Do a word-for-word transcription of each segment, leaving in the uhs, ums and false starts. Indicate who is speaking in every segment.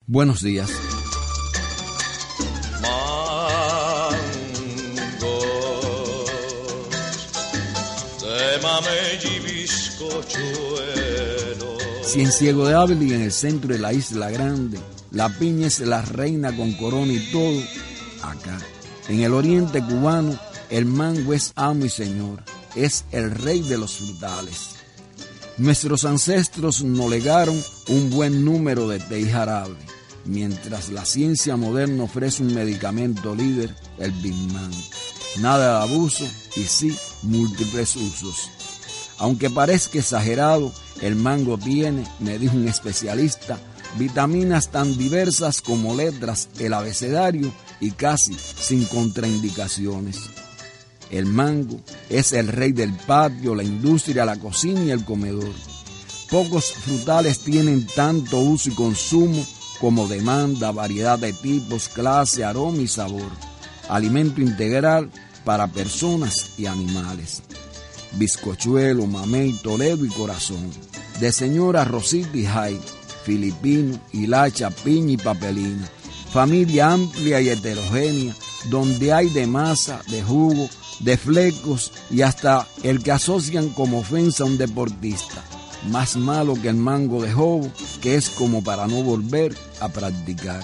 Speaker 1: Buenos días. Si en Ciego de Ávila y en el centro de la Isla Grande, la piña es la reina con corona y todo, acá, en el oriente cubano, el mango es amo y señor, es el rey de los frutales. Nuestros ancestros nos legaron un buen número de té y jarabe, mientras la ciencia moderna ofrece un medicamento líder, el Big Man. Nada de abuso y sí múltiples usos. Aunque parezca exagerado, el mango tiene, me dijo un especialista, vitaminas tan diversas como letras, el abecedario y casi sin contraindicaciones. El mango es el rey del patio, la industria, la cocina y el comedor. Pocos frutales tienen tanto uso y consumo como demanda, variedad de tipos, clase, aroma y sabor. Alimento integral para personas y animales. Bizcochuelo, mamey, Toledo y corazón. De señora Rosita y Jai, filipino, hilacha, piña y papelina. Familia amplia y heterogénea, donde hay de masa, de jugo, de flecos y hasta el que asocian como ofensa a un deportista. Más malo que el mango de jobo, que es como para no volver a practicar.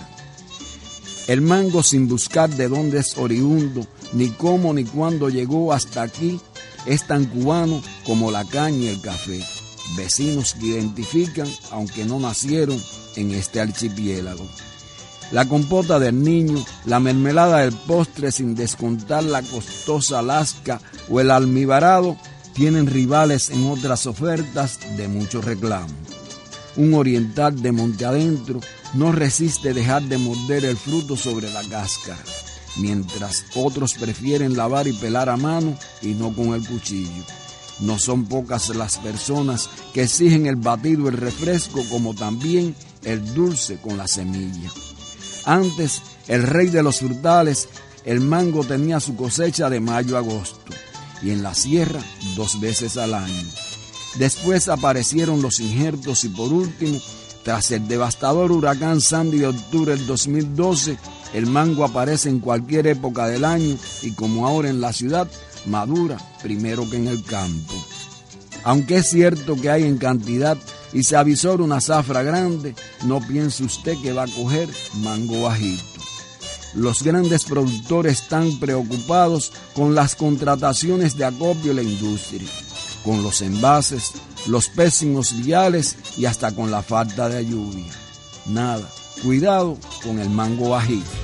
Speaker 1: El mango, sin buscar de dónde es oriundo, ni cómo ni cuándo llegó hasta aquí, es tan cubano como la caña y el café, vecinos que identifican aunque no nacieron en este archipiélago. La compota del niño, la mermelada del postre, sin descontar la costosa lasca o el almibarado, tienen rivales en otras ofertas de mucho reclamo. Un oriental de monte adentro no resiste dejar de morder el fruto sobre la cáscara, mientras otros prefieren lavar y pelar a mano y no con el cuchillo. No son pocas las personas que exigen el batido, el refresco, como también el dulce con la semilla. Antes, el rey de los frutales, el mango, tenía su cosecha de mayo a agosto y en la sierra dos veces al año. Después aparecieron los injertos y por último, tras el devastador huracán Sandy de octubre del dos mil doce, el mango aparece en cualquier época del año y como ahora en la ciudad, madura primero que en el campo. Aunque es cierto que hay en cantidad y se avisora una zafra grande, no piense usted que va a coger mango bajito. Los grandes productores están preocupados con las contrataciones de acopio en la industria, con los envases, los pésimos viales y hasta con la falta de lluvia. Nada, cuidado con el mango bajito.